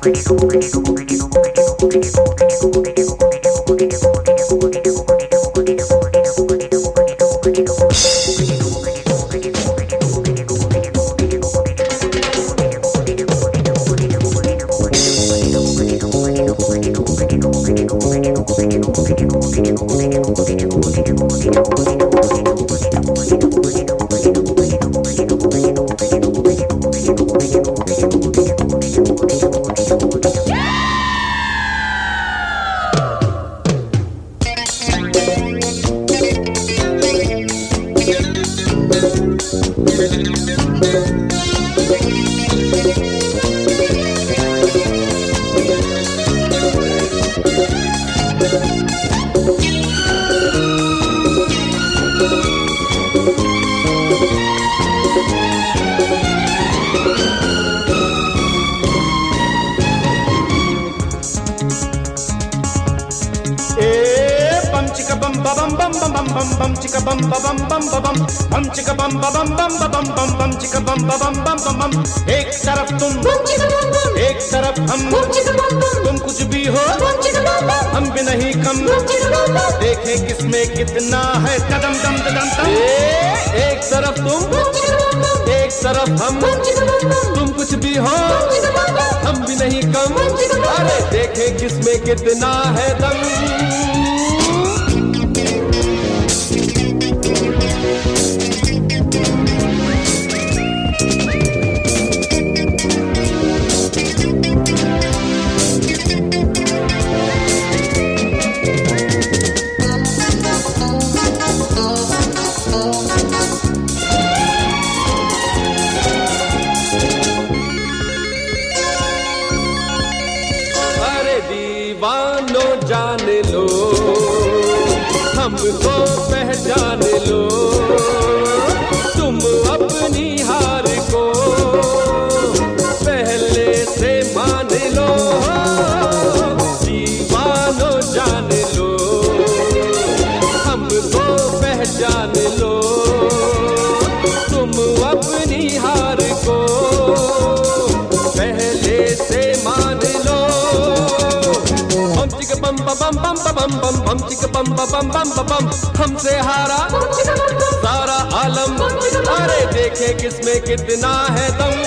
एक तरफ तुम एक तरफ हम, तुम कुछ भी हो हम भी नहीं कम, देखें किसमें कितना है कदम दम दम दम। एक तरफ तुम एक तरफ हम, तुम कुछ भी हो हम भी नहीं कम, अरे देखें किसमें कितना है दम। जान लो हमको पहचान लो, तुम अपनी हार को पहले से मान लो। दीवानो जान लो हमको पहचान लो, तुम अपनी हार को पहले से मान लो। बम बम बम बम बम बम चिक बम बम बम बम, हमसे हारा सारा आलम, अरे देखे किसमें कितना है दम।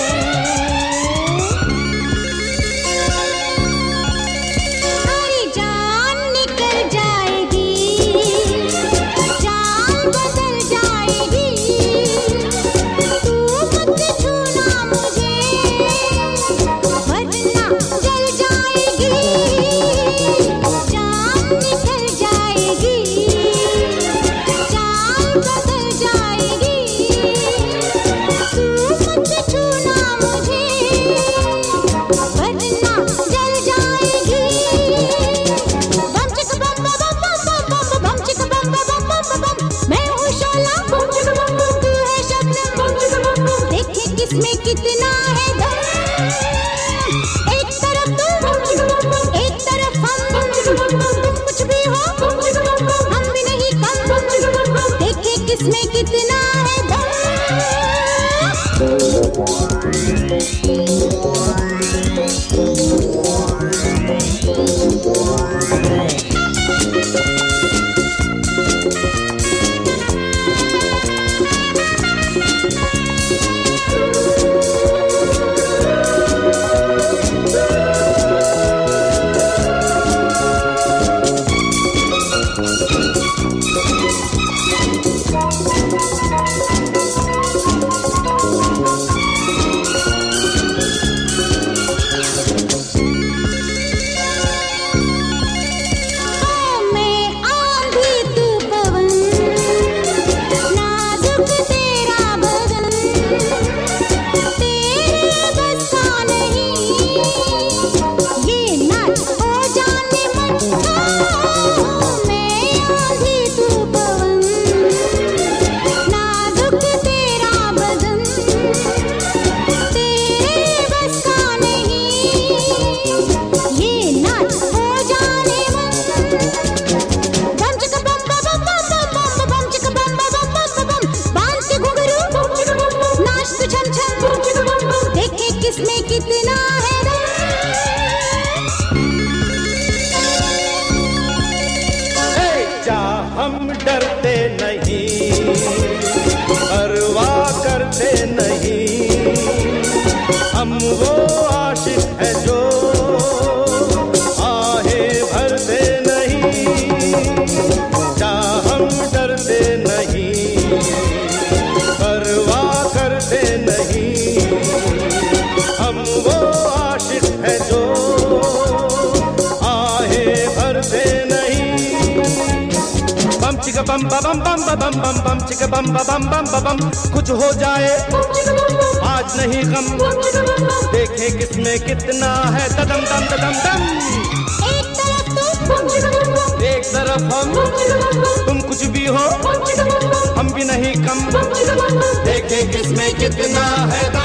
किसमें कितना है दम, एक तरफ तुम एक तरफ हम, तुम कुछ भी हो हम भी नहीं कम, देखे किसमें कितना है दम। बम बम बम बम बम बम चिक बम बम बम बम कुछ हो जाए आज नहीं गम, देखें किसमें कितना है ददम दम ददम दम। एक तरफ हम, तुम कुछ भी हो, हम भी नहीं कम, देखें किसमें कितना है